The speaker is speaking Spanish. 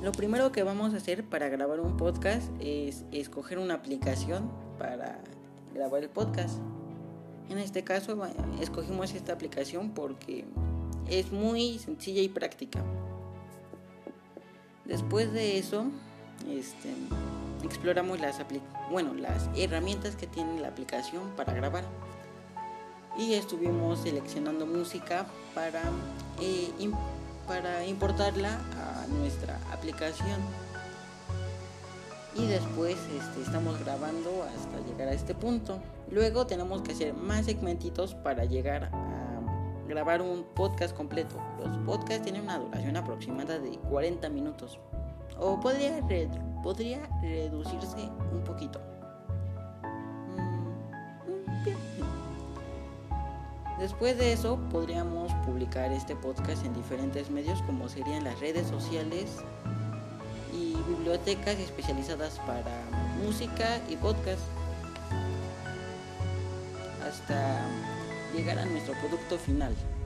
Lo primero que vamos a hacer para grabar un podcast es escoger una aplicación para grabar el podcast. En este caso escogimos esta aplicación porque es muy sencilla y práctica. Después de eso, exploramos las herramientas que tiene la aplicación para grabar. Y estuvimos seleccionando música para importarla a nuestra aplicación. Y después estamos grabando hasta llegar a este punto. Luego tenemos que hacer más segmentitos para llegar a grabar un podcast completo. Los podcasts tienen una duración aproximada de 40 minutos. O podría reducirse un poquito. Bien. Después de eso podríamos publicar este podcast en diferentes medios como serían las redes sociales y bibliotecas especializadas para música y podcast hasta llegar a nuestro producto final.